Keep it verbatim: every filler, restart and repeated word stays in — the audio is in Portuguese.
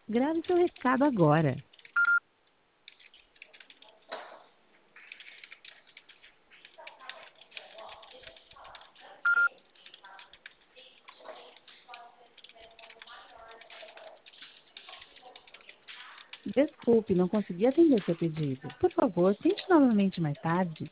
Grave seu recado agora. Desculpe, não consegui atender seu pedido. Por favor, tente novamente mais tarde.